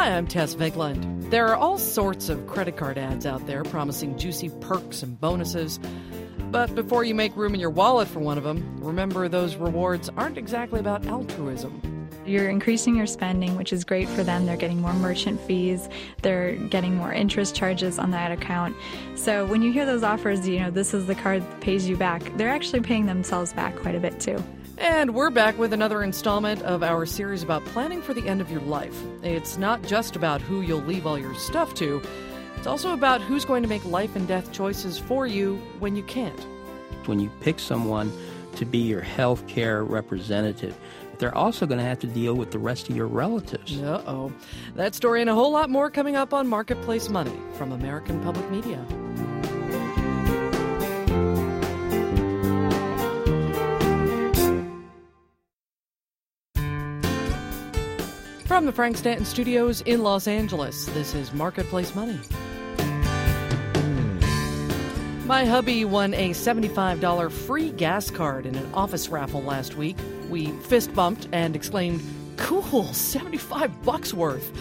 Hi, I'm Tess Vigland. There are all sorts of credit card ads out there promising juicy perks and bonuses. But before you make room in your wallet for one of them, remember those rewards aren't exactly about altruism. You're increasing your spending, which is great for them. They're getting more merchant fees. They're getting more interest charges on that account. So when you hear those offers, this is the card that pays you back, they're actually paying themselves back quite a bit too. And we're back with another installment of our series about planning for the end of your life. It's not just about who you'll leave all your stuff to. It's also about who's going to make life and death choices for you when you can't. When you pick someone to be your health care representative, they're also going to have to deal with the rest of your relatives. Uh-oh. That story and a whole lot more coming up on Marketplace Money from American Public Media. From the Frank Stanton Studios in Los Angeles, this is Marketplace Money. My hubby won a $75 free gas card in an office raffle last week. We fist bumped and exclaimed, "Cool, $75 worth,"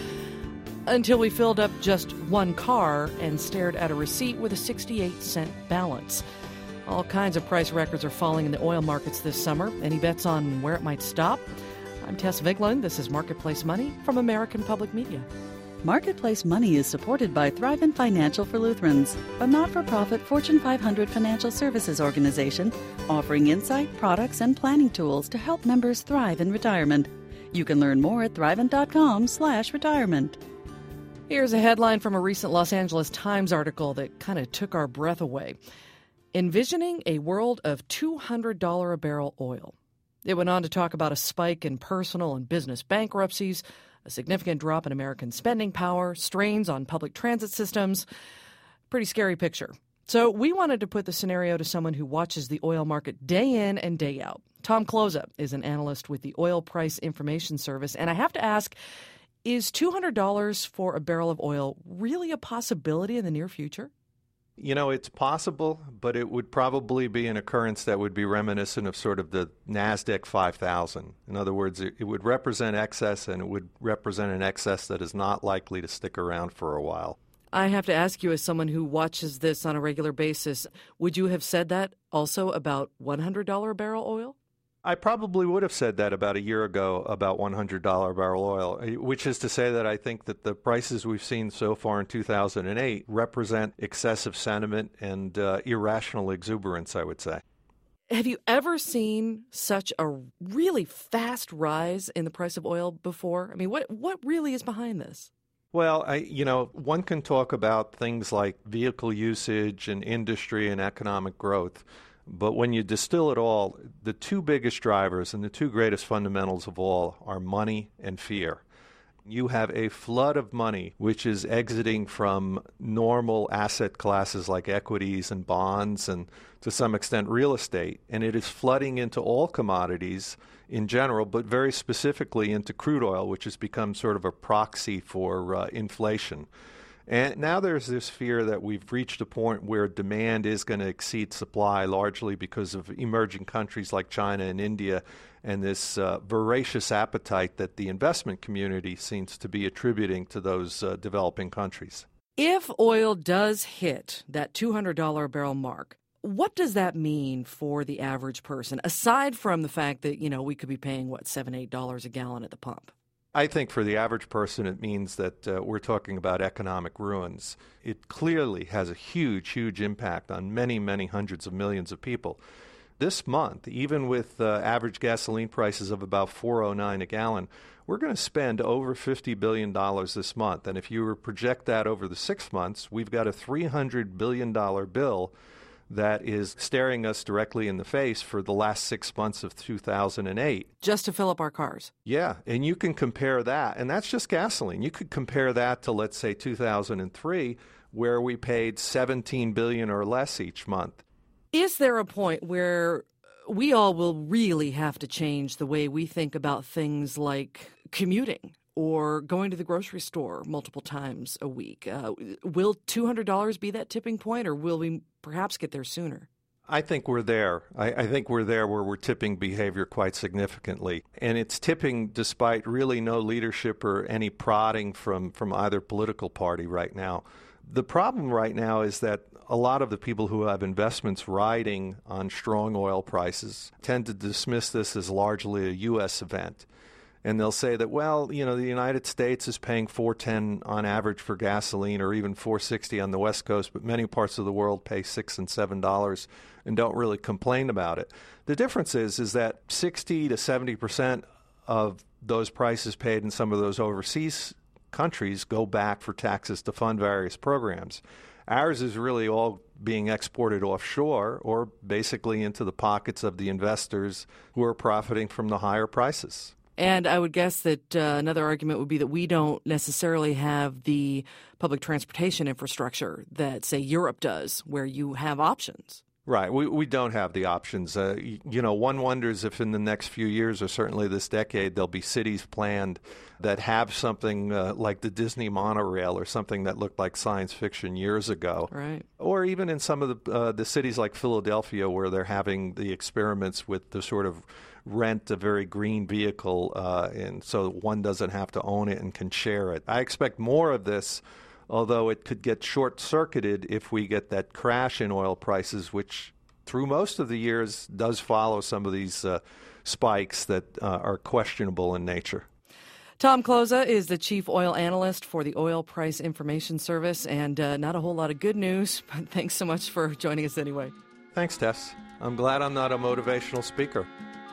until we filled up just one car and stared at a receipt with a 68-cent balance. All kinds of price records are falling in the oil markets this summer. Any bets on where it might stop? I'm Tess Vigland. This is Marketplace Money from American Public Media. Marketplace Money is supported by Thrivent Financial for Lutherans, a not-for-profit Fortune 500 financial services organization offering insight, products, and planning tools to help members thrive in retirement. You can learn more at thrivent.com/retirement. Here's a headline from a recent Los Angeles Times article that kind of took our breath away. Envisioning a world of $200 a barrel oil. It went on to talk about a spike in personal and business bankruptcies, a significant drop in American spending power, strains on public transit systems. Pretty scary picture. So we wanted to put the scenario to someone who watches the oil market day in and day out. Tom Kloza is an analyst with the Oil Price Information Service. And I have to ask, is $200 for a barrel of oil really a possibility in the near future? It's possible, but it would probably be an occurrence that would be reminiscent of sort of the NASDAQ 5,000. In other words, it would represent excess, and it would represent an excess that is not likely to stick around for a while. I have to ask you, as someone who watches this on a regular basis, would you have said that also about $100 a barrel oil? I probably would have said that about a year ago about $100 a barrel oil, which is to say that I think that the prices we've seen so far in 2008 represent excessive sentiment and irrational exuberance, I would say. Have you ever seen such a really fast rise in the price of oil before? I mean, what really is behind this? Well, one can talk about things like vehicle usage and industry and economic growth. But when you distill it all, the two biggest drivers and the two greatest fundamentals of all are money and fear. You have a flood of money which is exiting from normal asset classes like equities and bonds and to some extent real estate, and it is flooding into all commodities in general, but very specifically into crude oil, which has become sort of a proxy for inflation. And now there's this fear that we've reached a point where demand is going to exceed supply, largely because of emerging countries like China and India and this voracious appetite that the investment community seems to be attributing to those developing countries. If oil does hit that $200 a barrel mark, what does that mean for the average person, aside from the fact that, we could be paying, $7, $8 a gallon at the pump? I think for the average person, it means that we're talking about economic ruins. It clearly has a huge, huge impact on many, many hundreds of millions of people. This month, even with average gasoline prices of about $4.09 a gallon, we're going to spend over $50 billion this month. And if you were to project that over the 6 months, we've got a $300 billion bill that is staring us directly in the face for the last 6 months of 2008. Just to fill up our cars. Yeah, and you can compare that, and that's just gasoline. You could compare that to, let's say, 2003, where we paid $17 billion or less each month. Is there a point where we all will really have to change the way we think about things like commuting or going to the grocery store multiple times a week? Will $200 be that tipping point, or will we perhaps get there sooner? I think we're there. I think we're there where we're tipping behavior quite significantly. And it's tipping despite really no leadership or any prodding from either political party right now. The problem right now is that a lot of the people who have investments riding on strong oil prices tend to dismiss this as largely a U.S. event. And they'll say that, well, the United States is paying $4.10 on average for gasoline, or even $4.60 on the West Coast, but many parts of the world pay $6 and $7 and don't really complain about it. The difference is that 60 to 70% of those prices paid in some of those overseas countries go back for taxes to fund various programs. Ours is really all being exported offshore or basically into the pockets of the investors who are profiting from the higher prices. And I would guess that another argument would be that we don't necessarily have the public transportation infrastructure that, say, Europe does, where you have options. Right. We don't have the options. One wonders if in the next few years, or certainly this decade, there'll be cities planned that have something like the Disney monorail or something that looked like science fiction years ago. Right. Or even in some of the cities like Philadelphia, where they're having the experiments with the sort of rent a very green vehicle, and so one doesn't have to own it and can share it. I expect more of this, although it could get short-circuited if we get that crash in oil prices, which through most of the years does follow some of these spikes that are questionable in nature. Tom Kloza is the chief oil analyst for the Oil Price Information Service, and not a whole lot of good news, but thanks so much for joining us anyway. Thanks, Tess. I'm glad I'm not a motivational speaker.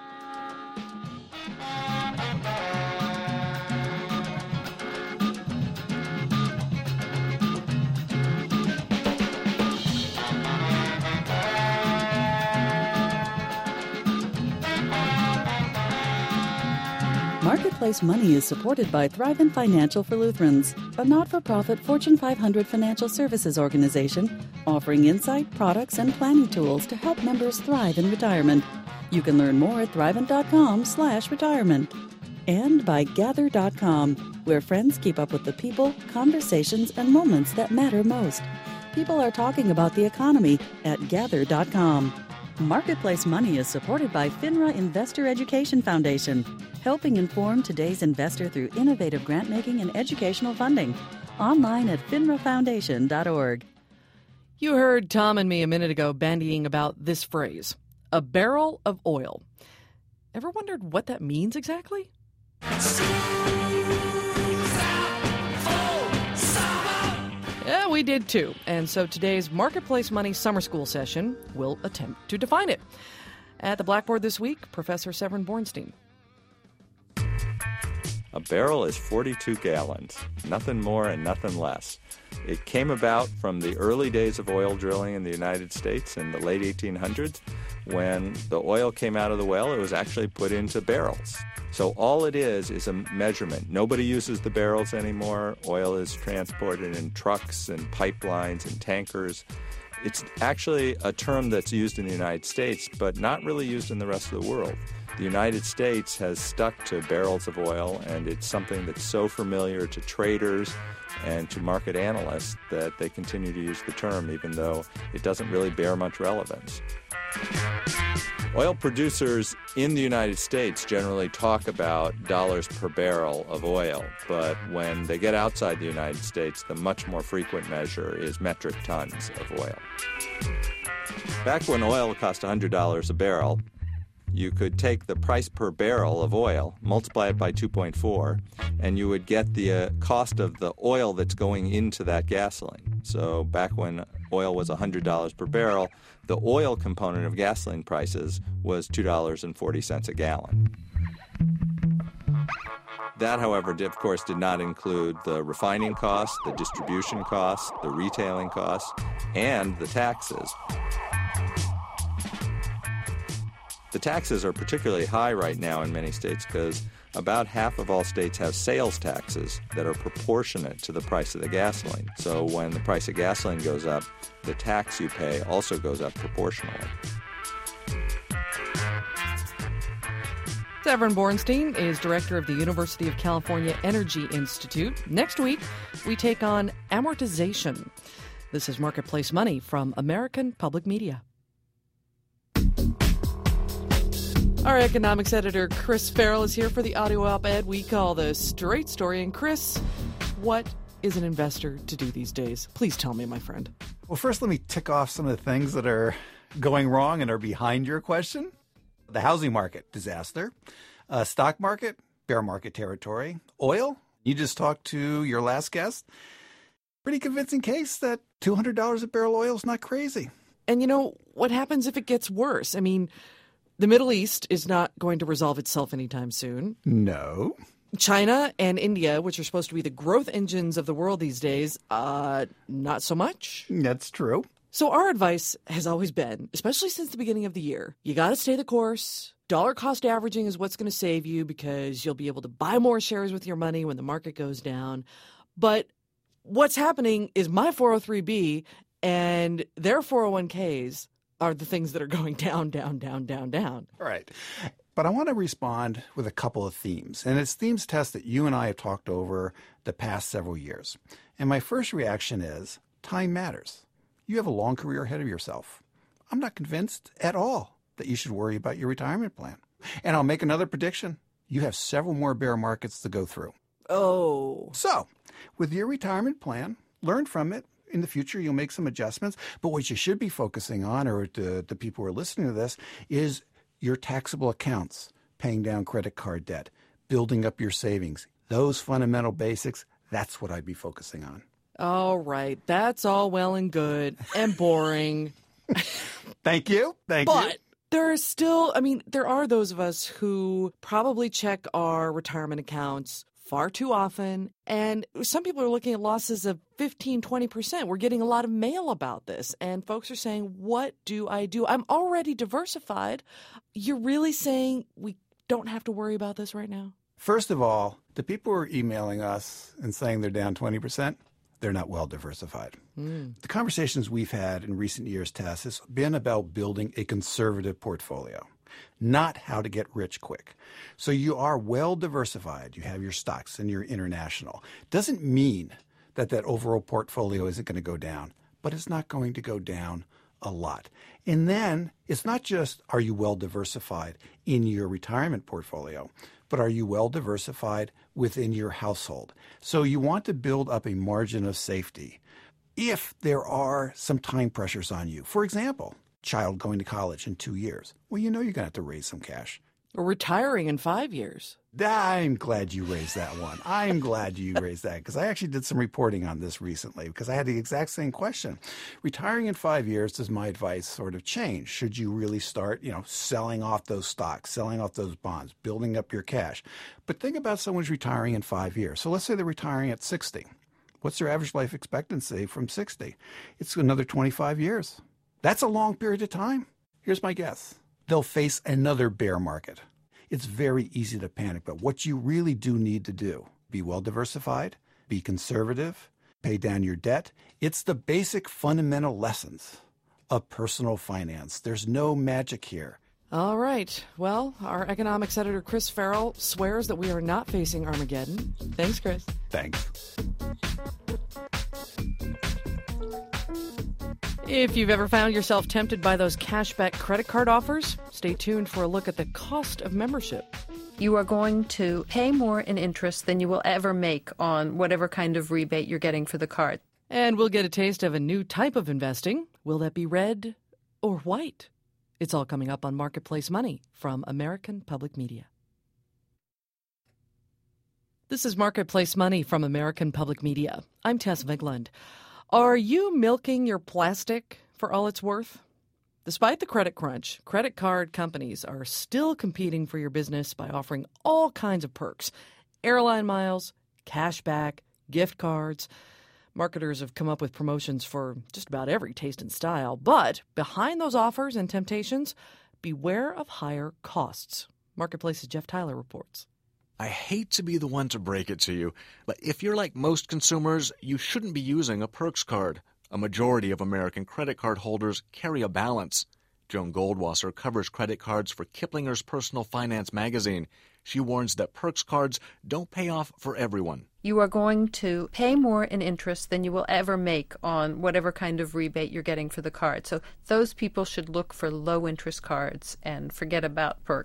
Marketplace Money is supported by Thrivent Financial for Lutherans, a not-for-profit Fortune 500 financial services organization offering insight, products, and planning tools to help members thrive in retirement. You can learn more at thrivent.com/retirement. And by Gather.com, where friends keep up with the people, conversations, and moments that matter most. People are talking about the economy at Gather.com. Marketplace Money is supported by FINRA Investor Education Foundation, helping inform today's investor through innovative grant-making and educational funding. Online at finrafoundation.org. You heard Tom and me a minute ago bandying about this phrase, a barrel of oil. Ever wondered what that means exactly? Yeah, we did too. And so today's Marketplace Money Summer School session will attempt to define it. At the Blackboard this week, Professor Severin Bornstein. A barrel is 42 gallons, nothing more and nothing less. It came about from the early days of oil drilling in the United States in the late 1800s. When the oil came out of the well, it was actually put into barrels. So all it is a measurement. Nobody uses the barrels anymore. Oil is transported in trucks and pipelines and tankers. It's actually a term that's used in the United States, but not really used in the rest of the world. The United States has stuck to barrels of oil, and it's something that's so familiar to traders and to market analysts that they continue to use the term, even though it doesn't really bear much relevance. Oil producers in the United States generally talk about dollars per barrel of oil, but when they get outside the United States, the much more frequent measure is metric tons of oil. Back when oil cost $100 a barrel, you could take the price per barrel of oil, multiply it by 2.4, and you would get the cost of the oil that's going into that gasoline. So back when oil was $100 per barrel, the oil component of gasoline prices was $2.40 a gallon. That, however, of course, did not include the refining costs, the distribution costs, the retailing costs, and the taxes. The taxes are particularly high right now in many states because about half of all states have sales taxes that are proportionate to the price of the gasoline. So when the price of gasoline goes up, the tax you pay also goes up proportionally. Severin Bornstein is director of the University of California Energy Institute. Next week, we take on amortization. This is Marketplace Money from American Public Media. Our economics editor, Chris Farrell, is here for the audio op-ed we call The Straight Story. And Chris, what is an investor to do these days? Please tell me, my friend. Well, first, let me tick off some of the things that are going wrong and are behind your question. The housing market, disaster. Stock market, bear market territory. Oil, you just talked to your last guest. Pretty convincing case that $200 a barrel oil is not crazy. And you know, what happens if it gets worse? I mean, the Middle East is not going to resolve itself anytime soon. No. China and India, which are supposed to be the growth engines of the world these days, not so much. That's true. So our advice has always been, especially since the beginning of the year, you got to stay the course. Dollar cost averaging is what's going to save you because you'll be able to buy more shares with your money when the market goes down. But what's happening is my 403B and their 401ks are the things that are going down, down, down, down, down. All right. But I want to respond with a couple of themes. And it's themes tests that you and I have talked over the past several years. And my first reaction is time matters. You have a long career ahead of yourself. I'm not convinced at all that you should worry about your retirement plan. And I'll make another prediction. You have several more bear markets to go through. Oh. So with your retirement plan, learn from it. In the future, you'll make some adjustments. But what you should be focusing on, or the people who are listening to this, is your taxable accounts, paying down credit card debt, building up your savings. Those fundamental basics, that's what I'd be focusing on. All right. That's all well and good and boring. Thank you. Thank you. But there are still, there are those of us who probably check our retirement accounts far too often. And some people are looking at losses of 15, 20%. We're getting a lot of mail about this. And folks are saying, what do I do? I'm already diversified. You're really saying we don't have to worry about this right now? First of all, the people who are emailing us and saying they're down 20%, they're not well diversified. The conversations we've had in recent years, Tess, has been about building a conservative portfolio, not how to get rich quick. So you are well diversified. You have your stocks and your international. Doesn't mean that overall portfolio isn't going to go down, but it's not going to go down a lot. And then it's not just are you well diversified in your retirement portfolio, but are you well diversified within your household? So you want to build up a margin of safety if there are some time pressures on you. For example, child going to college in 2 years. Well, you know you're going to have to raise some cash. Or retiring in 5 years. I'm glad you raised that one. I'm glad you raised that because I actually did some reporting on this recently because I had the exact same question. Retiring in 5 years, does my advice sort of change? Should you really start, selling off those stocks, selling off those bonds, building up your cash? But think about someone's retiring in 5 years. So let's say they're retiring at 60. What's their average life expectancy from 60? It's another 25 years. That's a long period of time. Here's my guess. They'll face another bear market. It's very easy to panic, but what you really do need to do, be well diversified, be conservative, pay down your debt. It's the basic fundamental lessons of personal finance. There's no magic here. All right. Well, our economics editor, Chris Farrell, swears that we are not facing Armageddon. Thanks, Chris. Thanks. If you've ever found yourself tempted by those cashback credit card offers, stay tuned for a look at the cost of membership. You are going to pay more in interest than you will ever make on whatever kind of rebate you're getting for the card. And we'll get a taste of a new type of investing. Will that be red or white? It's all coming up on Marketplace Money from American Public Media. This is Marketplace Money from American Public Media. I'm Tess Vigland. Are you milking your plastic for all it's worth? Despite the credit crunch, credit card companies are still competing for your business by offering all kinds of perks. Airline miles, cash back, gift cards. Marketers have come up with promotions for just about every taste and style. But behind those offers and temptations, beware of higher costs. Marketplace's Jeff Tyler reports. I hate to be the one to break it to you, but if you're like most consumers, you shouldn't be using a Perks card. A majority of American credit card holders carry a balance. Joan Goldwasser covers credit cards for Kiplinger's Personal Finance magazine. She warns that Perks cards don't pay off for everyone. You are going to pay more in interest than you will ever make on whatever kind of rebate you're getting for the card. So those people should low-interest cards and forget about Perks.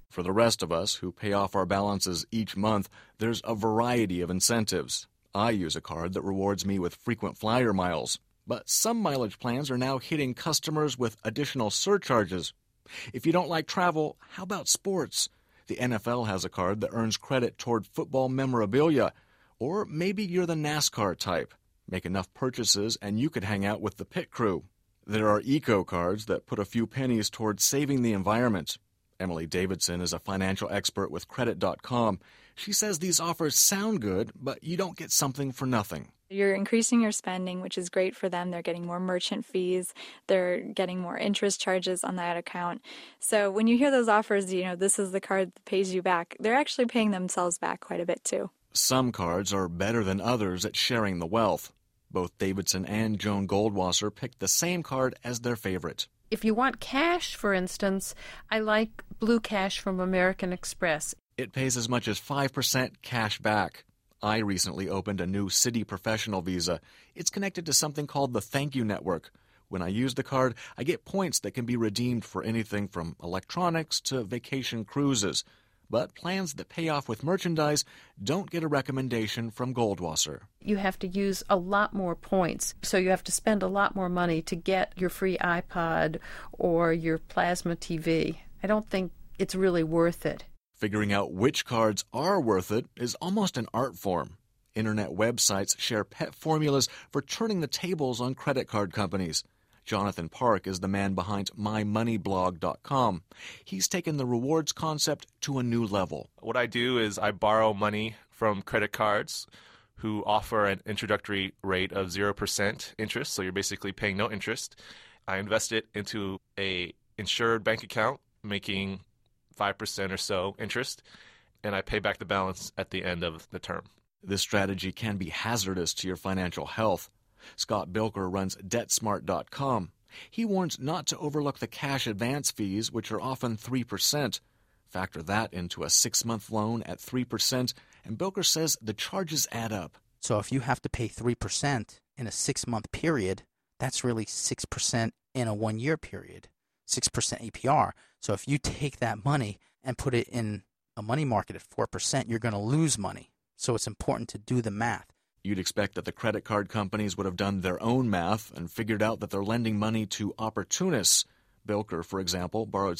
For the rest of us who pay off our balances each month, there's a variety of incentives. I use a card that rewards me with frequent flyer miles. But some mileage plans are now hitting customers with additional surcharges. If you don't like travel, how about sports? The NFL has a card that earns credit toward football memorabilia. Or maybe you're the NASCAR type. Make enough purchases and you could hang out with the pit crew. There are eco cards that put a few pennies toward saving the environment. Emily Davidson is a financial expert with Credit.com. She says these offers sound good, but you don't get something for nothing. You're increasing your spending, which is great for them. They're getting more merchant fees. They're getting more interest charges on that account. So when you hear those offers, this is the card that pays you back, they're actually paying themselves back quite a bit too. Some cards are better than others at sharing the wealth. Both Davidson and Joan Goldwasser picked the same card as their favorite. If you want cash, for instance, I like Blue Cash from American Express. It pays as much as 5% cash back. I recently opened a new Citi Professional Visa. It's connected to something called the Thank You Network. When I use the card, I get points that can be redeemed for anything from electronics to vacation cruises. But plans that pay off with merchandise don't get a recommendation from Goldwasser. You have to use a lot more points, so you have to spend a lot more money to get your free iPod or your plasma TV. I don't think it's really worth it. Figuring out which cards are worth it is almost an art form. Internet websites share pet formulas for turning the tables on credit card companies. Jonathan Park is the man behind MyMoneyBlog.com. He's taken the rewards concept to a new level. What I do is I borrow money from credit cards who offer an introductory rate of 0% interest, so you're basically paying no interest. I invest it into a insured bank account, making 5% or so interest, and I pay back the balance at the end of the term. This strategy can be hazardous to your financial health. Scott Bilker runs DebtSmart.com. He warns not to overlook the cash advance fees, which are often 3%. Factor that into a 6-month loan at 3%, and Bilker says the charges add up. So if you have to pay 3% in a 6-month period, that's really 6% in a 1-year period, 6% APR. So if you take that money and put it in a money market at 4%, you're going to lose money. So it's important to do the math. You'd expect that the credit card companies would have done their own math and figured out that they're lending money to opportunists. Bilker, for example, borrowed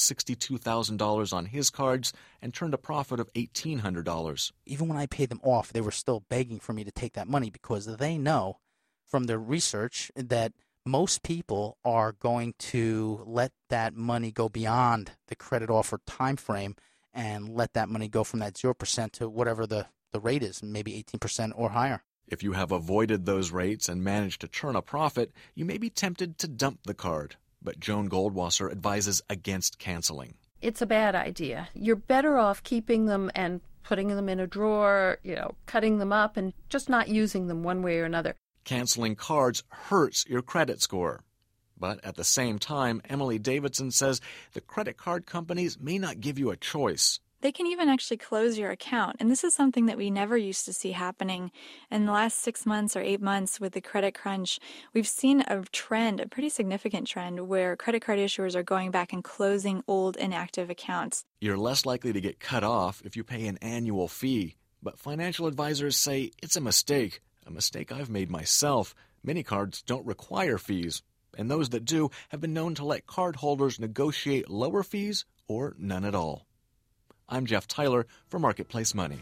$62,000 on his cards and turned a profit of $1,800. Even when I paid them off, they were still begging for me to take that money because they know from their research that most people are going to let that money go beyond the credit offer time frame and let that money go from that 0% to whatever the rate is, maybe 18% or higher. If you have avoided those rates and managed to turn a profit, you may be tempted to dump the card. But Joan Goldwasser advises against canceling. It's a bad idea. You're better off keeping them and putting them in a drawer, cutting them up and just not using them one way or another. Canceling cards hurts your credit score. But at the same time, Emily Davidson says the credit card companies may not give you a choice. They can even actually close your account, and this is something that we never used to see happening. In the last 6 months or 8 months with the credit crunch, we've seen a trend, a pretty significant trend, where credit card issuers are going back and closing old inactive accounts. You're less likely to get cut off if you pay an annual fee, but financial advisors say it's a mistake I've made myself. Many cards don't require fees, and those that do have been known to let cardholders negotiate lower fees or none at all. I'm Jeff Tyler for Marketplace Money.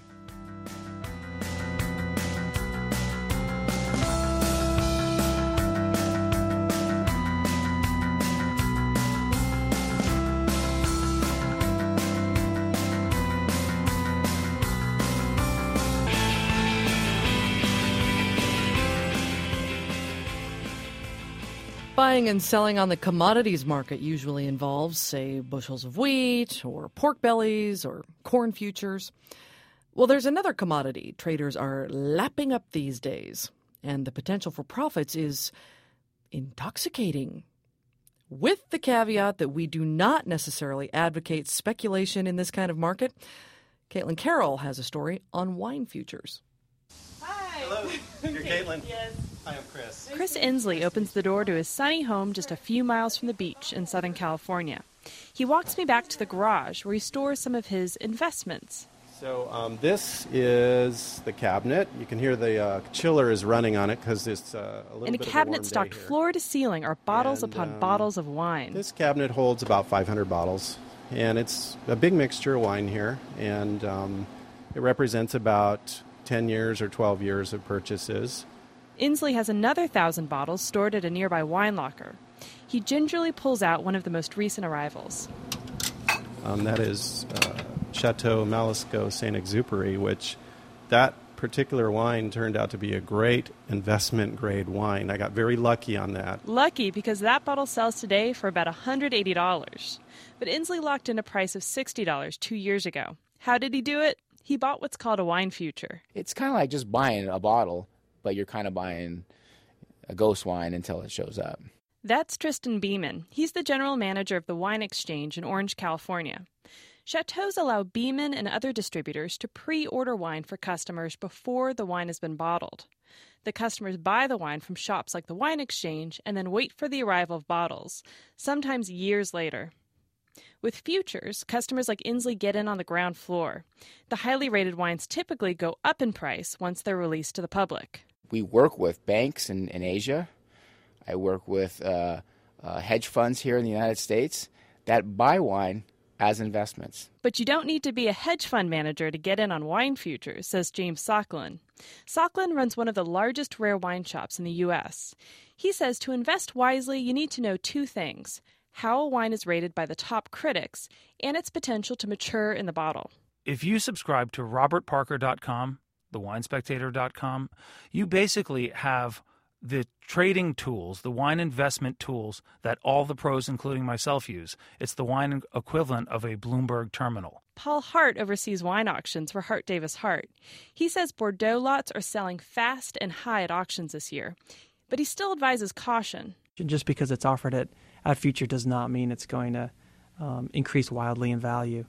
Buying and selling on the commodities market usually involves, say, bushels of wheat or pork bellies or corn futures. Well, there's another commodity traders are lapping up these days, and the potential for profits is intoxicating. With the caveat that we do not necessarily advocate speculation in this kind of market, Caitlin Carroll has a story on wine futures. Hi. Hello. You're Caitlin? Yes. Hi, I'm Chris. Chris Inslee opens the door to his sunny home just a few miles from the beach in Southern California. He walks me back to the garage where he stores some of his investments. So this is the cabinet. You can hear the chiller is running on it because it's a little bit In a cabinet stocked floor to ceiling are bottles upon bottles of wine. This cabinet holds about 500 bottles, and it's a big mixture of wine here, and it represents about 10 years or 12 years of purchases. Inslee has another 1,000 bottles stored at a nearby wine locker. He gingerly pulls out one of the most recent arrivals. That is Chateau Malisco Saint-Exupéry, which that particular wine turned out to be a great investment-grade wine. I got very lucky on that. Lucky because that bottle sells today for about $180. But Inslee locked in a price of $60 2 years ago. How did he do it? He bought what's called a wine future. It's kind of like just buying a bottle, but you're kind of buying a ghost wine until it shows up. That's Tristan Beeman. He's the general manager of the Wine Exchange in Orange, California. Chateaus allow Beeman and other distributors to pre-order wine for customers before the wine has been bottled. The customers buy the wine from shops like the Wine Exchange and then wait for the arrival of bottles, sometimes years later. With futures, customers like Inslee get in on the ground floor. The highly rated wines typically go up in price once they're released to the public. We work with banks in Asia. I work with hedge funds here in the United States that buy wine as investments. But you don't need to be a hedge fund manager to get in on wine futures, says James Socklin. Socklin runs one of the largest rare wine shops in the U.S. He says to invest wisely, you need to know two things: how a wine is rated by the top critics and its potential to mature in the bottle. If you subscribe to robertparker.com, theWineSpectator.com, you basically have the trading tools, the wine investment tools that all the pros, including myself, use. It's the wine equivalent of a Bloomberg terminal. Paul Hart oversees wine auctions for Hart Davis Hart. He says Bordeaux lots are selling fast and high at auctions this year, but he still advises caution. Just because it's offered at future does not mean it's going to increase wildly in value.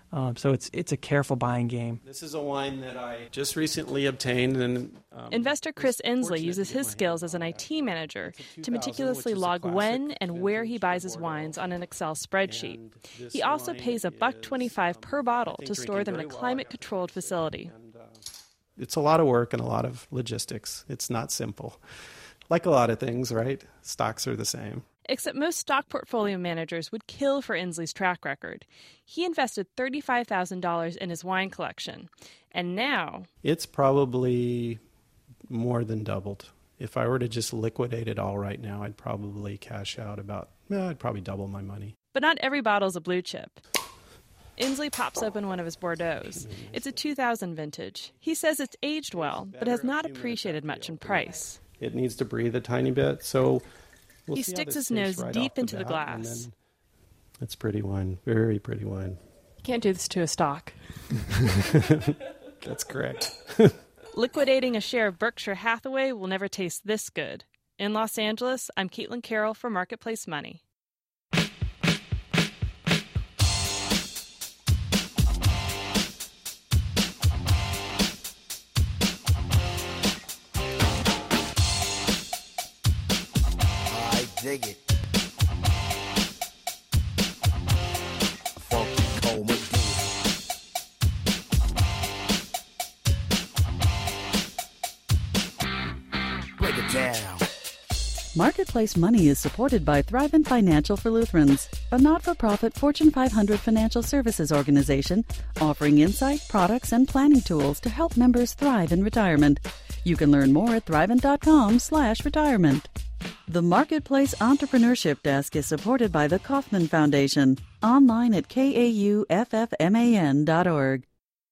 So it's a careful buying game. This is a wine that I just recently obtained. And investor Chris Inslee uses his skills as an IT manager to meticulously log when and where he buys his wines on an Excel spreadsheet. He also pays $1.25 per bottle to store them in a climate-controlled facility. It's a lot of work and a lot of logistics. It's not simple. Like a lot of things, right? Stocks are the same. Except most stock portfolio managers would kill for Inslee's track record. He invested $35,000 in his wine collection, and now it's probably more than doubled. If I were to just liquidate it all right now, I'd probably cash out I'd probably double my money. But not every bottle's a blue chip. Inslee pops open one of his Bordeaux. It's a 2000 vintage. He says it's aged well, but has not appreciated much in price. It needs to breathe a tiny bit, so he sticks his nose deep into the glass. It's pretty wine, very pretty wine. You can't do this to a stock. That's correct. Liquidating a share of Berkshire Hathaway will never taste this good. In Los Angeles, I'm Caitlin Carroll for Marketplace Money. Dig it. Funky Cole Break it down. Marketplace Money is supported by Thrivent Financial for Lutherans, a not-for-profit Fortune 500 financial services organization offering insight, products, and planning tools to help members thrive in retirement. You can learn more at thrivent.com/retirement. The Marketplace Entrepreneurship Desk is supported by the Kauffman Foundation, online at kauffman.org.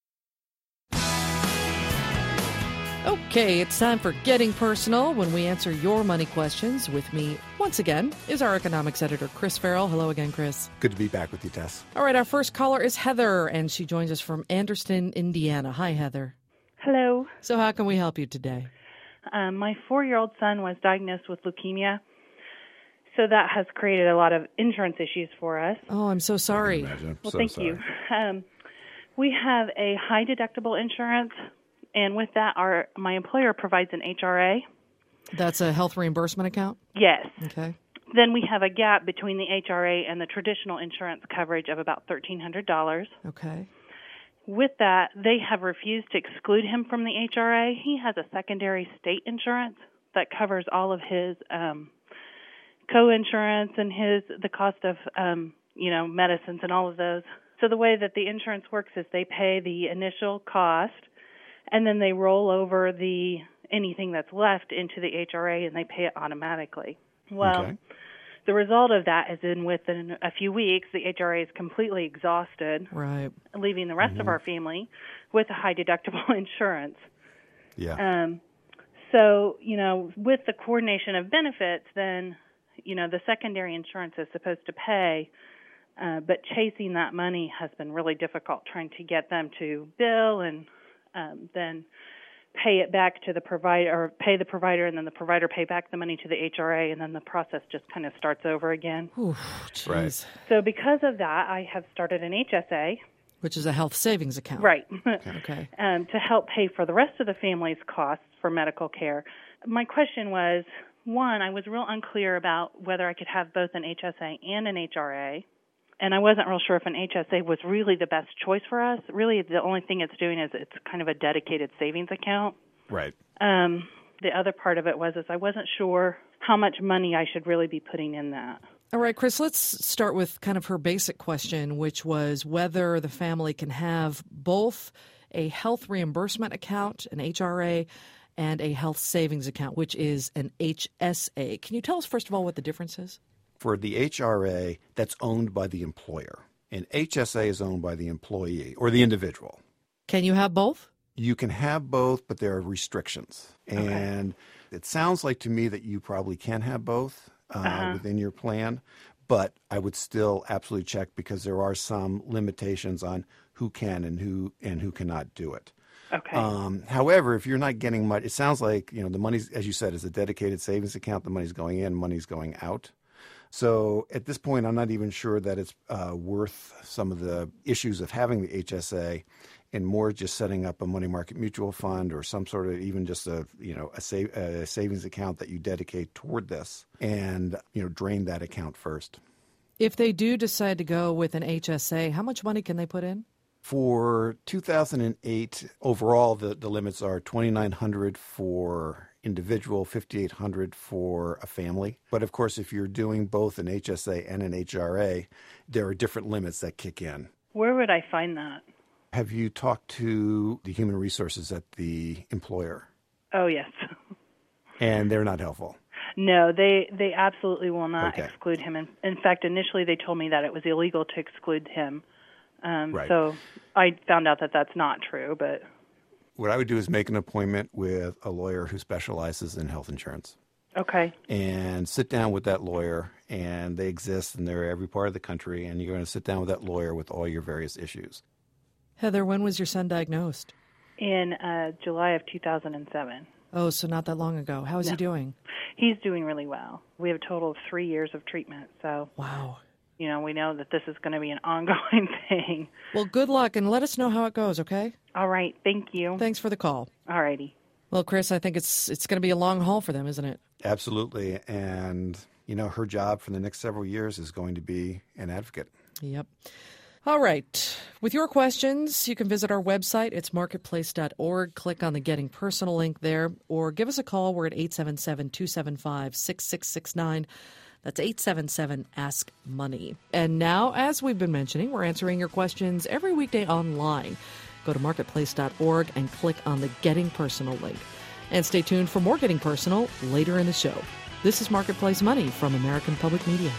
Okay, it's time for Getting Personal, when we answer your money questions. With me, once again, is our economics editor, Chris Farrell. Hello again, Chris. Good to be back with you, Tess. All right, our first caller is Heather, and she joins us from Anderson, Indiana. Hi, Heather. Hello. So how can we help you today? My 4-year-old son was diagnosed with leukemia, so that has created a lot of insurance issues for us. Oh, I'm so sorry. Well, thank you. We have a high deductible insurance, and with that, my employer provides an HRA. That's a health reimbursement account? Yes. Okay. Then we have a gap between the HRA and the traditional insurance coverage of about $1,300. Okay. With that, they have refused to exclude him from the HRA. He has a secondary state insurance that covers all of his co-insurance and the cost of medicines and all of those. So the way that the insurance works is they pay the initial cost, and then they roll over anything that's left into the HRA, and they pay it automatically. Well, the result of that is within a few weeks, the HRA is completely exhausted, right, leaving the rest of our family with a high deductible insurance. Yeah. So, with the coordination of benefits, then, the secondary insurance is supposed to pay, but chasing that money has been really difficult, trying to get them to bill and then pay it back to the provider, or pay the provider, and then the provider pay back the money to the HRA, and then the process just kind of starts over again. Ooh, right. So because of that, I have started an HSA, which is a health savings account. Right. Okay. To help pay for the rest of the family's costs for medical care. My question was, one, I was real unclear about whether I could have both an HSA and an HRA, and I wasn't real sure if an HSA was really the best choice for us. Really, the only thing it's doing is it's kind of a dedicated savings account. Right. The other part of it was I wasn't sure how much money I should really be putting in that. All right, Chris, let's start with kind of her basic question, which was whether the family can have both a health reimbursement account, an HRA, and a health savings account, which is an HSA. Can you tell us, first of all, what the difference is? For the HRA, that's owned by the employer. And HSA is owned by the employee or the individual. Can you have both? You can have both, but there are restrictions. And it sounds like to me that you probably can have both within your plan, but I would still absolutely check because there are some limitations on who can and who cannot do it. Okay. However, if you're not getting much, it sounds like, the money's, as you said, is a dedicated savings account. The money's going in, money's going out. So at this point, I'm not even sure that it's worth some of the issues of having the HSA, and more just setting up a money market mutual fund or some sort of even just a savings account that you dedicate toward this, and drain that account first. If they do decide to go with an HSA, how much money can they put in? For 2008, overall, the limits are $2,900 for individual, $5,800 for a family. But of course, if you're doing both an HSA and an HRA, there are different limits that kick in. Where would I find that? Have you talked to the human resources at the employer? Oh, yes. And they're not helpful? No, they absolutely will not exclude him. In fact, initially they told me that it was illegal to exclude him. So I found out that that's not true. But what I would do is make an appointment with a lawyer who specializes in health insurance. Okay. And sit down with that lawyer, and they exist, and they're every part of the country, and you're going to sit down with that lawyer with all your various issues. Heather, when was your son diagnosed? In July of 2007. Oh, so not that long ago. How is he doing? He's doing really well. We have a total of 3 years of treatment. So wow. We know that this is going to be an ongoing thing. Well, good luck, and let us know how it goes, okay? All right. Thank you. Thanks for the call. All righty. Well, Chris, I think it's going to be a long haul for them, isn't it? Absolutely. And, her job for the next several years is going to be an advocate. Yep. All right. With your questions, you can visit our website. It's marketplace.org. Click on the Getting Personal link there, or give us a call. We're at 877-275-6669. That's 877-ASK-MONEY. And now, as we've been mentioning, we're answering your questions every weekday online. Go to marketplace.org and click on the Getting Personal link. And stay tuned for more Getting Personal later in the show. This is Marketplace Money from American Public Media.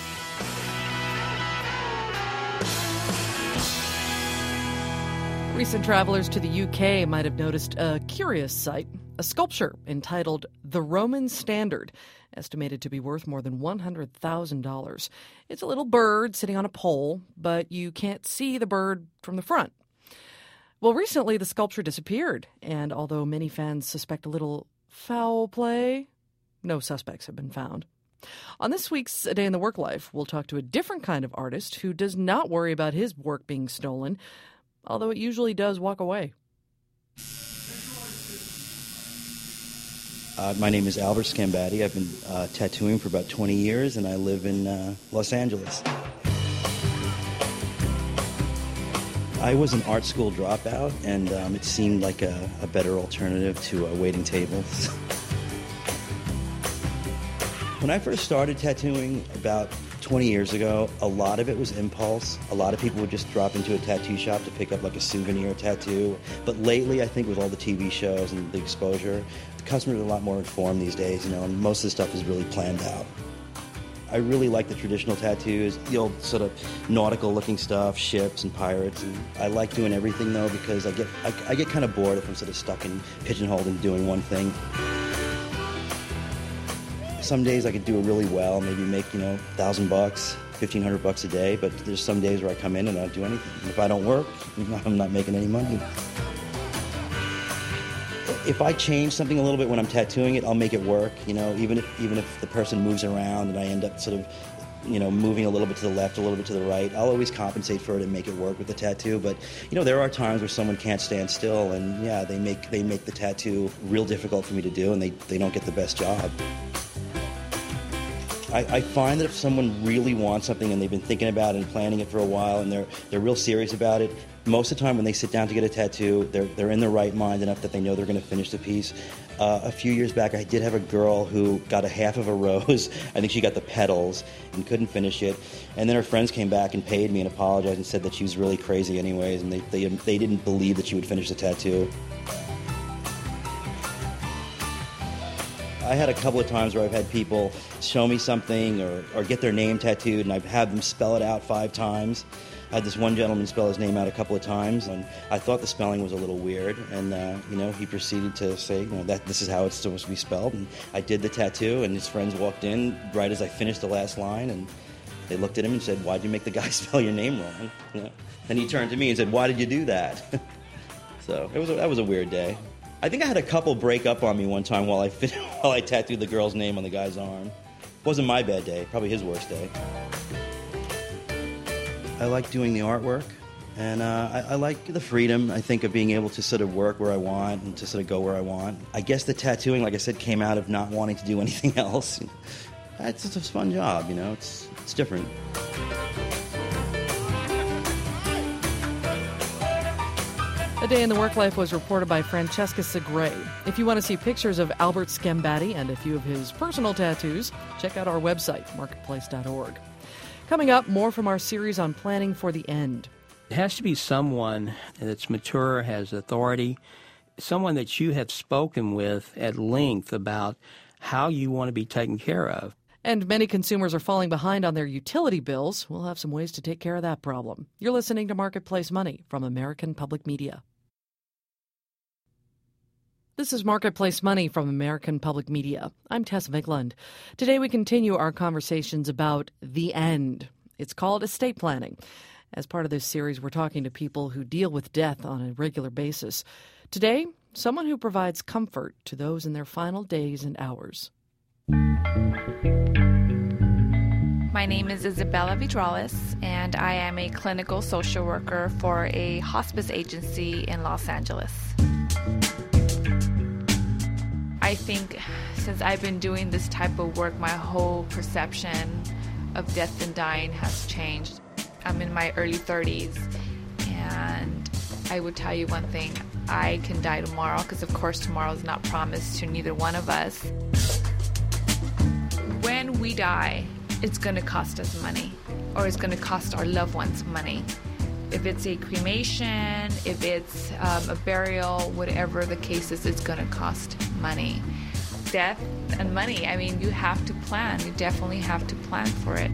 Recent travelers to the UK might have noticed a curious sight, a sculpture entitled The Roman Standard, estimated to be worth more than $100,000. It's a little bird sitting on a pole, but you can't see the bird from the front. Well, recently the sculpture disappeared, and although many fans suspect a little foul play, no suspects have been found. On this week's A Day in the Work Life, we'll talk to a different kind of artist who does not worry about his work being stolen, although it usually does walk away. My name is Albert Scambatti. I've been tattooing for about 20 years, and I live in Los Angeles. I was an art school dropout, and it seemed like a better alternative to waiting tables. When I first started tattooing about 20 years ago, a lot of it was impulse. A lot of people would just drop into a tattoo shop to pick up like a souvenir tattoo. But lately, I think with all the TV shows and the exposure, the customers are a lot more informed these days, and most of the stuff is really planned out. I really like the traditional tattoos, the old sort of nautical-looking stuff, ships and pirates. And I like doing everything, though, because I get kind of bored if I'm sort of stuck and pigeonholed and doing one thing. Some days I could do it really well, maybe make, $1,000, $1,500 a day, but there's some days where I come in and I don't do anything. If I don't work, I'm not making any money. If I change something a little bit when I'm tattooing it, I'll make it work, even if the person moves around and I end up sort of, moving a little bit to the left, a little bit to the right, I'll always compensate for it and make it work with the tattoo. But, there are times where someone can't stand still and, yeah, they make the tattoo real difficult for me to do and they don't get the best job. I find that if someone really wants something and they've been thinking about it and planning it for a while and they're real serious about it, most of the time when they sit down to get a tattoo, they're in their right mind enough that they know they're going to finish the piece. A few years back, I did have a girl who got a half of a rose. I think she got the petals and couldn't finish it. And then her friends came back and paid me and apologized and said that she was really crazy anyways, and they didn't believe that she would finish the tattoo. I had a couple of times where I've had people show me something or get their name tattooed, and I've had them spell it out 5 times. I had this one gentleman spell his name out a couple of times, and I thought the spelling was a little weird, and he proceeded to say, that this is how it's supposed to be spelled, and I did the tattoo, and his friends walked in right as I finished the last line, and they looked at him and said, "Why'd you make the guy spell your name wrong?" Then he turned to me and said, "Why did you do that?" So that was a weird day. I think I had a couple break up on me one time while I tattooed the girl's name on the guy's arm. Wasn't my bad day, probably his worst day. I like doing the artwork, and I like the freedom, I think, of being able to sort of work where I want and to sort of go where I want. I guess the tattooing, like I said, came out of not wanting to do anything else. It's a fun job, it's different. A Day in the Work Life was reported by Francesca Segre. If you want to see pictures of Albert Scambatti and a few of his personal tattoos, check out our website, marketplace.org. Coming up, more from our series on planning for the end. It has to be someone that's mature, has authority, someone that you have spoken with at length about how you want to be taken care of. And many consumers are falling behind on their utility bills. We'll have some ways to take care of that problem. You're listening to Marketplace Money from American Public Media. This is Marketplace Money from American Public Media. I'm Tess Vigland. Today we continue our conversations about the end. It's called estate planning. As part of this series, we're talking to people who deal with death on a regular basis. Today, someone who provides comfort to those in their final days and hours. My name is Isabella Vidralis, and I am a clinical social worker for a hospice agency in Los Angeles. I think since I've been doing this type of work, my whole perception of death and dying has changed. I'm in my early 30s, and I would tell you one thing. I can die tomorrow, because of course tomorrow is not promised to neither one of us. When we die, it's going to cost us money, or it's going to cost our loved ones money. If it's a cremation, if it's a burial, whatever the case is, it's going to cost money. Death and money, I mean, you have to plan. You definitely have to plan for it.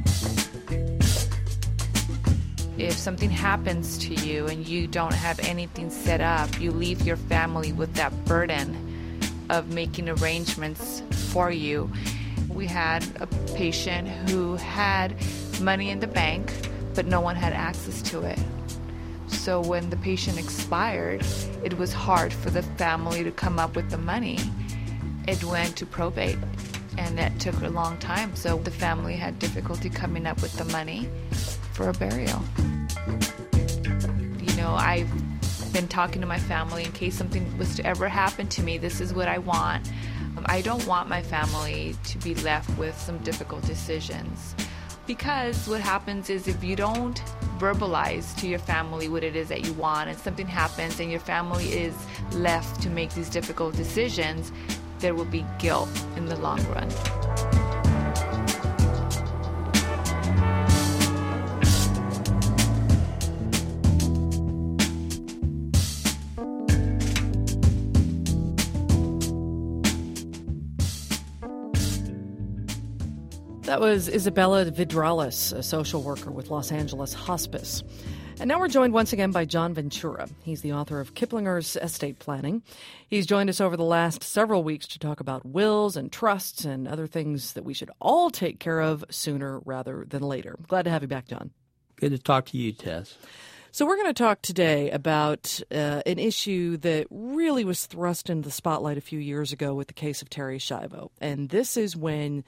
If something happens to you and you don't have anything set up, you leave your family with that burden of making arrangements for you. We had a patient who had money in the bank, but no one had access to it. So when the patient expired, it was hard for the family to come up with the money. It went to probate, and that took a long time. So the family had difficulty coming up with the money for a burial. I've been talking to my family in case something was to ever happen to me. This is what I want. I don't want my family to be left with some difficult decisions. Because what happens is if you don't verbalize to your family what it is that you want and something happens and your family is left to make these difficult decisions, there will be guilt in the long run. That was Isabella Vidralis, a social worker with Los Angeles Hospice. And now we're joined once again by John Ventura. He's the author of Kiplinger's Estate Planning. He's joined us over the last several weeks to talk about wills and trusts and other things that we should all take care of sooner rather than later. Glad to have you back, John. Good to talk to you, Tess. So we're going to talk today about an issue that really was thrust into the spotlight a few years ago with the case of Terri Schiavo. And this is when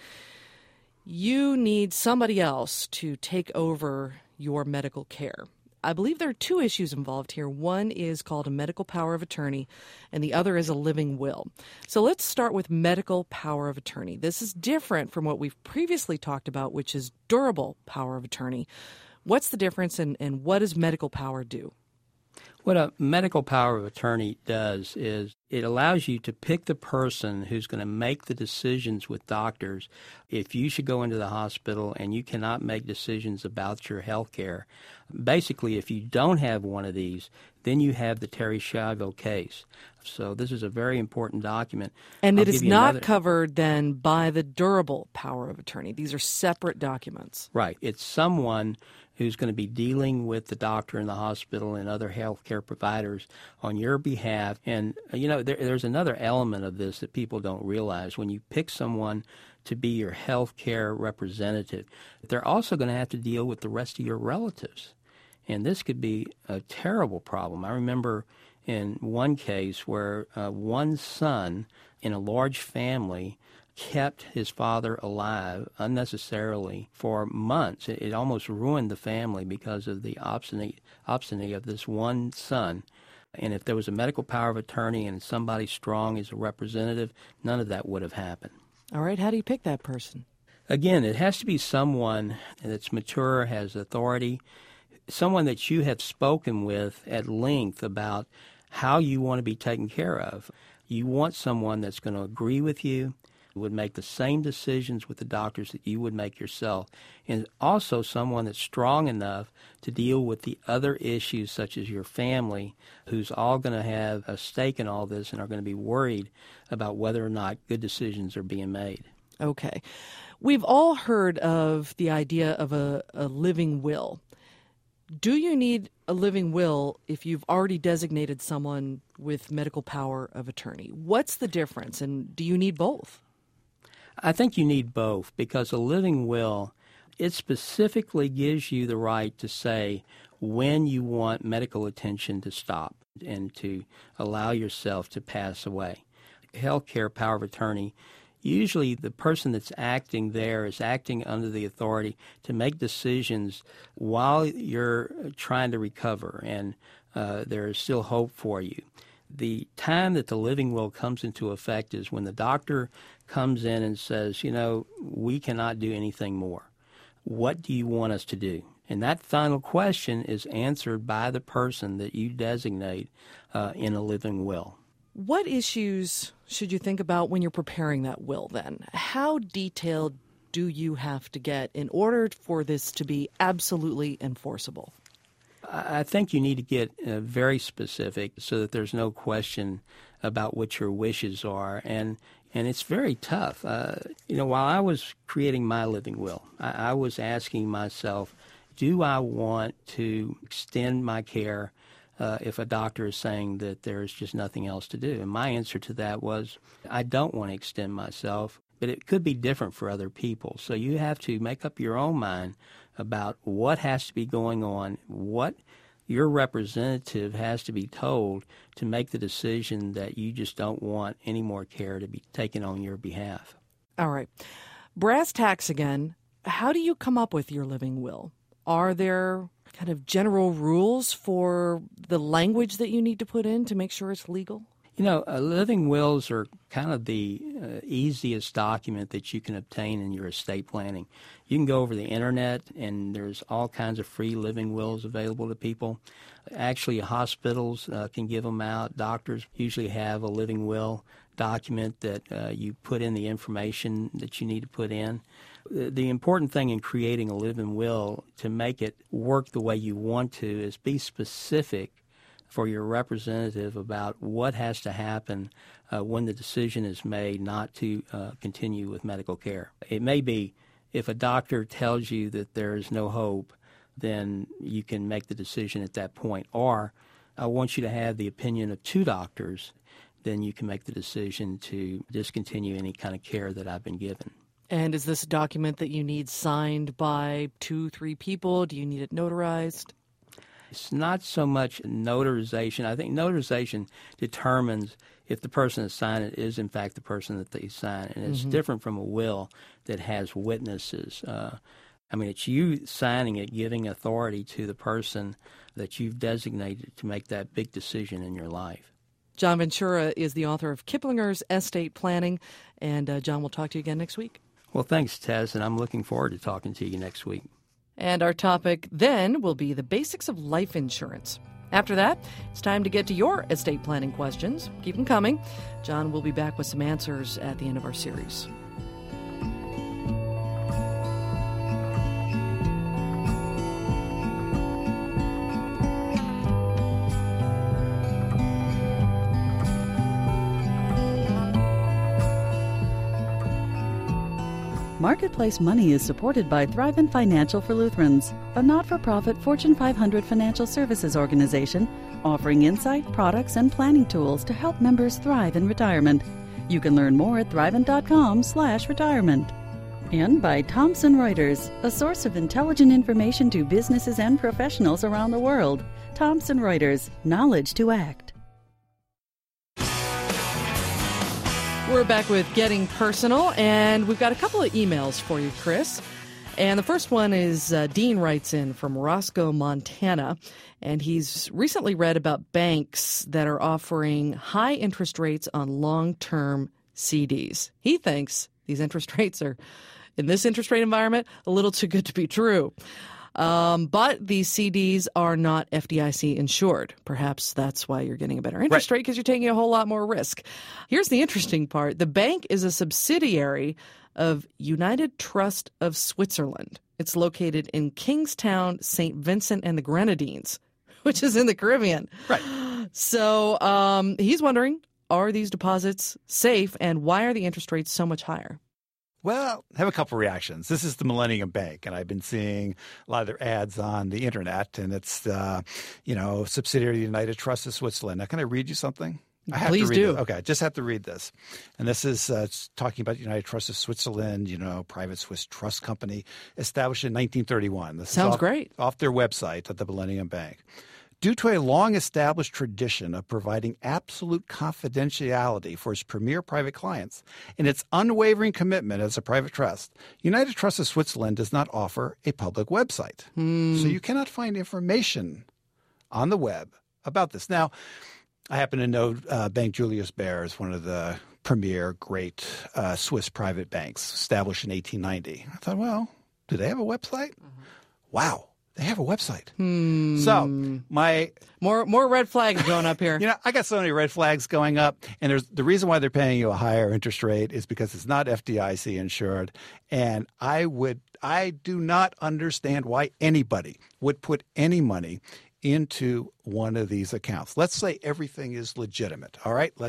you need somebody else to take over your medical care. I believe there are two issues involved here. One is called a medical power of attorney, and the other is a living will. So let's start with medical power of attorney. This is different from what we've previously talked about, which is durable power of attorney. What's the difference, and what does medical power do? What a medical power of attorney does is it allows you to pick the person who's going to make the decisions with doctors if you should go into the hospital and you cannot make decisions about your health care. Basically, if you don't have one of these, then you have the Terri Schiavo case. So this is a very important document. And it is not covered then by the durable power of attorney. These are separate documents. Right. It's someone who's going to be dealing with the doctor in the hospital and other health care providers on your behalf. And, there's another element of this that people don't realize. When you pick someone to be your health care representative, they're also going to have to deal with the rest of your relatives. And this could be a terrible problem. I remember in one case where one son in a large family kept his father alive unnecessarily for months. It almost ruined the family because of the obstinate of this one son. And if there was a medical power of attorney and somebody strong as a representative, none of that would have happened. All right, how do you pick that person? Again, it has to be someone that's mature, has authority, someone that you have spoken with at length about how you want to be taken care of. You want someone that's going to agree with you, would make the same decisions with the doctors that you would make yourself, and also someone that's strong enough to deal with the other issues such as your family, who's all going to have a stake in all this and are going to be worried about whether or not good decisions are being made. Okay. We've all heard of the idea of a living will. Do you need a living will if you've already designated someone with medical power of attorney? What's the difference, and do you need both? I think you need both, because a living will, it specifically gives you the right to say when you want medical attention to stop and to allow yourself to pass away. Healthcare power of attorney, usually the person that's acting there is acting under the authority to make decisions while you're trying to recover and there is still hope for you. The time that the living will comes into effect is when the doctor comes in and says, we cannot do anything more. What do you want us to do? And that final question is answered by the person that you designate in a living will. What issues should you think about when you're preparing that will then? How detailed do you have to get in order for this to be absolutely enforceable? I think you need to get very specific so that there's no question about what your wishes are. And it's very tough. While I was creating my living will, I was asking myself, do I want to extend my care if a doctor is saying that there's just nothing else to do? And my answer to that was, I don't want to extend myself, but it could be different for other people. So you have to make up your own mind about what has to be going on, what your representative has to be told to make the decision that you just don't want any more care to be taken on your behalf. All right. Brass tacks again. How do you come up with your living will? Are there kind of general rules for the language that you need to put in to make sure it's legal? Living wills are kind of the easiest document that you can obtain in your estate planning. You can go over the internet, and there's all kinds of free living wills available to people. Actually, hospitals can give them out. Doctors usually have a living will document that you put in the information that you need to put in. The important thing in creating a living will, to make it work the way you want to, is be specific for your representative about what has to happen when the decision is made not to continue with medical care. It may be if a doctor tells you that there is no hope, then you can make the decision at that point. Or I want you to have the opinion of 2 doctors, then you can make the decision to discontinue any kind of care that I've been given. And is this a document that you need signed by 2-3 people? Do you need it notarized? It's not so much notarization. I think notarization determines if the person that signed it is, in fact, the person that they signed. And it's different from a will that has witnesses. It's you signing it, giving authority to the person that you've designated to make that big decision in your life. John Ventura is the author of Kiplinger's Estate Planning. And, John, we'll talk to you again next week. Well, thanks, Tess, and I'm looking forward to talking to you next week. And our topic then will be the basics of life insurance. After that, it's time to get to your estate planning questions. Keep them coming. John will be back with some answers at the end of our series. Marketplace Money is supported by Thrivent Financial for Lutherans, a not-for-profit Fortune 500 financial services organization offering insight, products, and planning tools to help members thrive in retirement. You can learn more at thrivent.com/retirement. And by Thomson Reuters, a source of intelligent information to businesses and professionals around the world. Thomson Reuters, knowledge to act. We're back with Getting Personal, and we've got a couple of emails for you, Chris. And the first one is Dean writes in from Roscoe, Montana, and he's recently read about banks that are offering high interest rates on long-term CDs. He thinks these interest rates are, in this interest rate environment, a little too good to be true. But these CDs are not FDIC insured. Perhaps that's why you're getting a better interest rate, because you're taking a whole lot more risk. Here's the interesting part. The bank is a subsidiary of United Trust of Switzerland. It's located in Kingstown, St. Vincent and the Grenadines, which is in the Caribbean. Right. So he's wondering, are these deposits safe, and why are the interest rates so much higher? Well, I have a couple reactions. This is the Millennium Bank, and I've been seeing a lot of their ads on the internet, and it's, subsidiary of United Trust of Switzerland. Now, can I read you something? I have Please to read do. This. Okay, I just have to read this. And this is talking about United Trust of Switzerland, private Swiss trust company established in 1931. This Sounds is great. Off their website at the Millennium Bank. Due to a long-established tradition of providing absolute confidentiality for its premier private clients and its unwavering commitment as a private trust, United Trust of Switzerland does not offer a public website. So you cannot find information on the web about this. Now, I happen to know Bank Julius Baer is one of the premier great Swiss private banks, established in 1890. I thought, well, do they have a website? Wow. They have a website. So my more red flags going up here. I got so many red flags going up, and there's the reason why they're paying you a higher interest rate is because it's not FDIC insured, and I do not understand why anybody would put any money into one of these accounts. Let's say everything is legitimate. All right,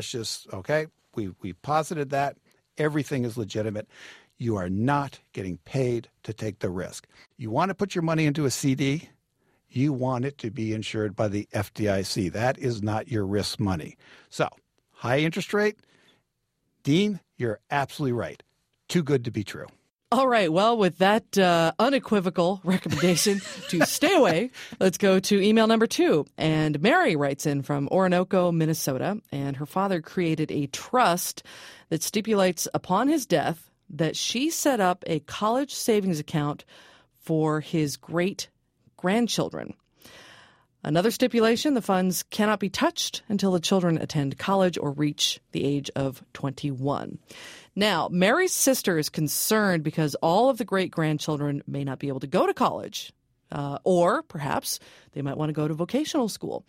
we posited that everything is legitimate. You are not getting paid to take the risk. You want to put your money into a CD, you want it to be insured by the FDIC. That is not your risk money. So, high interest rate, Dean, you're absolutely right. Too good to be true. All right. Well, with that unequivocal recommendation to stay away, let's go to email number 2. And Mary writes in from Orinoco, Minnesota, and her father created a trust that stipulates upon his death that she set up a college savings account for his great-grandchildren. Another stipulation, the funds cannot be touched until the children attend college or reach the age of 21. Now, Mary's sister is concerned because all of the great-grandchildren may not be able to go to college, or perhaps they might want to go to vocational school.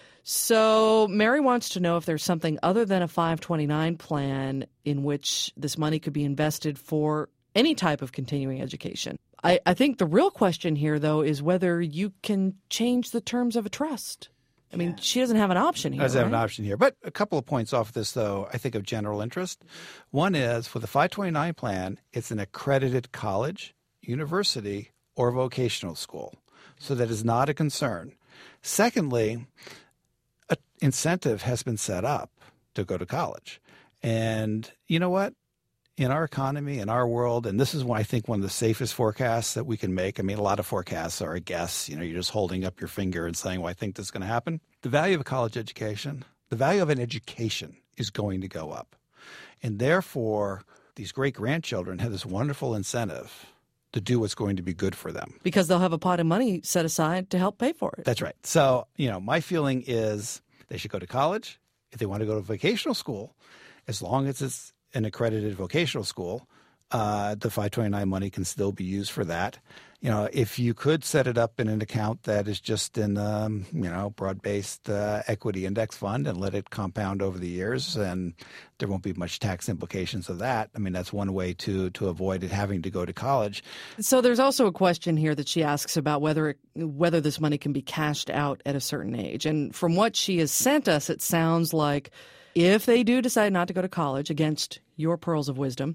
So Mary wants to know if there's something other than a 529 plan in which this money could be invested for any type of continuing education. I think the real question here, though, is whether you can change the terms of a trust. I mean, she doesn't have an option here. Doesn't have an option here. But a couple of points off this, though, I think of general interest. One is for the 529 plan, it's an accredited college, university, or vocational school. So that is not a concern. Secondly, an incentive has been set up to go to college. And you know what? In our economy, in our world, and this is I think one of the safest forecasts that we can make. I mean, a lot of forecasts are a guess. You're just holding up your finger and saying, well, I think this is going to happen. The value of a college education, the value of an education is going to go up. And therefore, these great-grandchildren have this wonderful incentive to do what's going to be good for them. Because they'll have a pot of money set aside to help pay for it. That's right. So, my feeling is they should go to college. If they want to go to vocational school, as long as it's an accredited vocational school, the 529 money can still be used for that. If you could set it up in an account that is just in, broad-based equity index fund and let it compound over the years, and there won't be much tax implications of that. I mean, that's one way to avoid it having to go to college. So there's also a question here that she asks about whether this money can be cashed out at a certain age. And from what she has sent us, it sounds like if they do decide not to go to college, against your pearls of wisdom,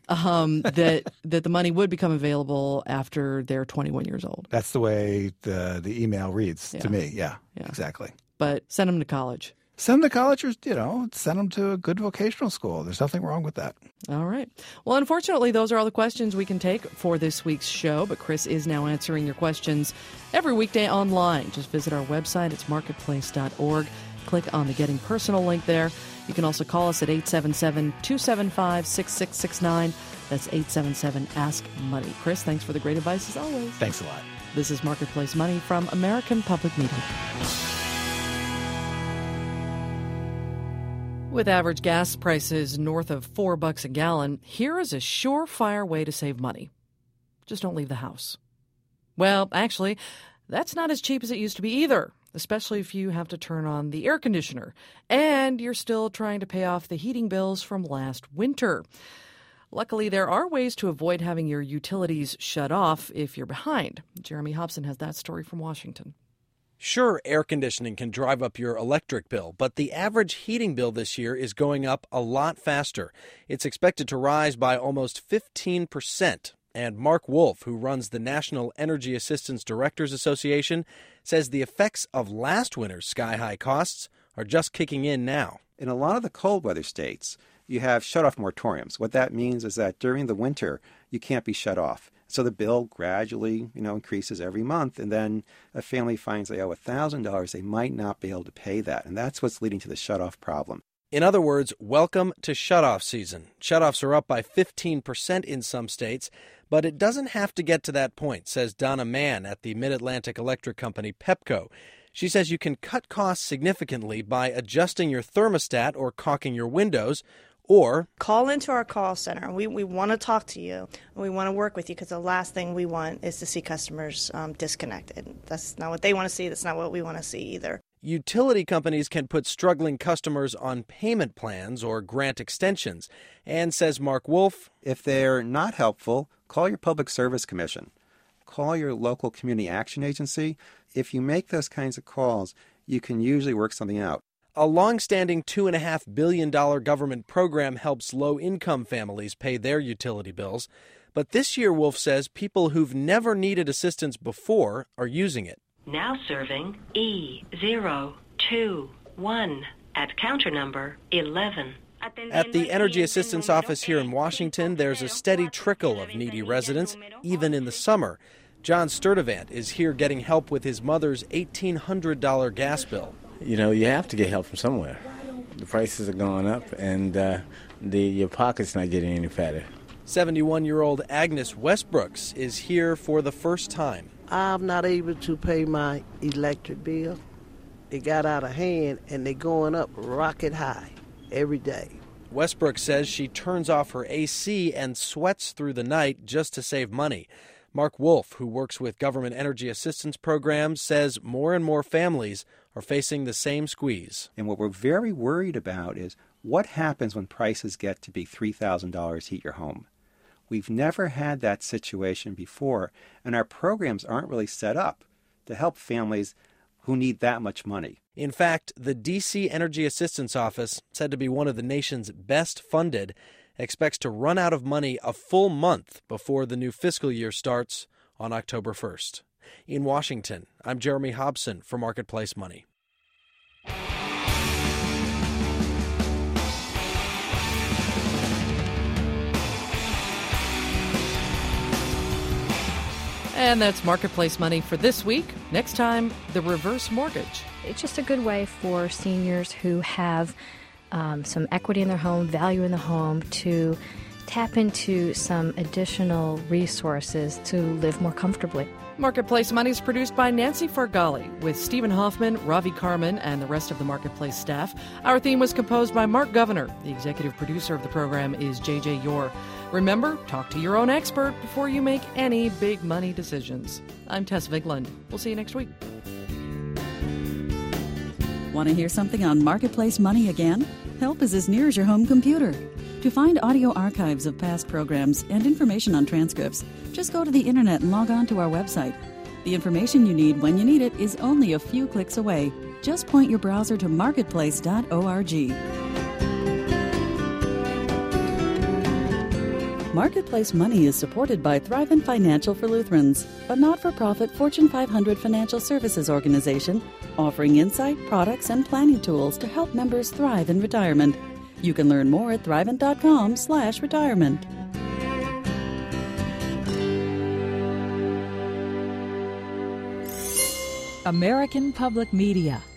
that the money would become available after they're 21 years old. That's the way the email reads to me. Yeah, exactly. But send them to college. Send them to college or, send them to a good vocational school. There's nothing wrong with that. All right. Well, unfortunately, those are all the questions we can take for this week's show. But Chris is now answering your questions every weekday online. Just visit our website. It's marketplace.org. Click on the Getting Personal link there. You can also call us at 877-275-6669. That's 877-ASK-MONEY. Chris, thanks for the great advice as always. Thanks a lot. This is Marketplace Money from American Public Media. With average gas prices north of $4 a gallon, here is a surefire way to save money. Just don't leave the house. Well, actually, that's not as cheap as it used to be either, especially if you have to turn on the air conditioner and you're still trying to pay off the heating bills from last winter. Luckily, there are ways to avoid having your utilities shut off if you're behind. Jeremy Hobson has that story from Washington. Sure, air conditioning can drive up your electric bill, but the average heating bill this year is going up a lot faster. It's expected to rise by almost 15%. And Mark Wolf, who runs the National Energy Assistance Directors Association, says the effects of last winter's sky-high costs are just kicking in now. In a lot of the cold weather states, you have shut-off moratoriums. What that means is that during the winter, you can't be shut off. So the bill gradually, increases every month, and then a family finds they owe $1,000, they might not be able to pay that, and that's what's leading to the shut-off problem. In other words, welcome to shutoff season. Shutoffs are up by 15% in some states, but it doesn't have to get to that point, says Donna Mann at the Mid-Atlantic electric company Pepco. She says you can cut costs significantly by adjusting your thermostat or caulking your windows, or call into our call center. We want to talk to you, and we want to work with you, because the last thing we want is to see customers disconnected. That's not what they want to see. That's not what we want to see either. Utility companies can put struggling customers on payment plans or grant extensions. And says Mark Wolf, if they're not helpful, call your Public Service Commission. Call your local community action agency. If you make those kinds of calls, you can usually work something out. A long-standing $2.5 billion government program helps low-income families pay their utility bills. But this year, Wolf says, people who've never needed assistance before are using it. Now serving E021 at counter number 11. At the Energy Assistance Office here in Washington, there's a steady trickle of needy residents, even in the summer. John Sturdivant is here getting help with his mother's $1,800 gas bill. You have to get help from somewhere. The prices are going up, and your pocket's not getting any fatter. 71-year-old Agnes Westbrooks is here for the first time. I'm not able to pay my electric bill. It got out of hand, and they're going up rocket high every day. Westbrook says she turns off her AC and sweats through the night just to save money. Mark Wolf, who works with government energy assistance programs, says more and more families are facing the same squeeze. And what we're very worried about is what happens when prices get to be $3,000 to heat your home. We've never had that situation before, and our programs aren't really set up to help families who need that much money. In fact, the D.C. Energy Assistance Office, said to be one of the nation's best funded, expects to run out of money a full month before the new fiscal year starts on October 1st. In Washington, I'm Jeremy Hobson for Marketplace Money. And that's Marketplace Money for this week. Next time, the reverse mortgage. It's just a good way for seniors who have some equity in their home, value in the home, to tap into some additional resources to live more comfortably. Marketplace Money is produced by Nancy Fargali with Stephen Hoffman, Ravi Carmen, and the rest of the Marketplace staff. Our theme was composed by Mark Governor. The executive producer of the program is J.J. Yore. Remember, talk to your own expert before you make any big money decisions. I'm Tess Vigland. We'll see you next week. Want to hear something on Marketplace Money again? Help is as near as your home computer. To find audio archives of past programs and information on transcripts, just go to the internet and log on to our website. The information you need when you need it is only a few clicks away. Just point your browser to marketplace.org. Marketplace Money is supported by Thrivent Financial for Lutherans, a not-for-profit Fortune 500 financial services organization offering insight, products, and planning tools to help members thrive in retirement. You can learn more at thrivent.com/retirement. American Public Media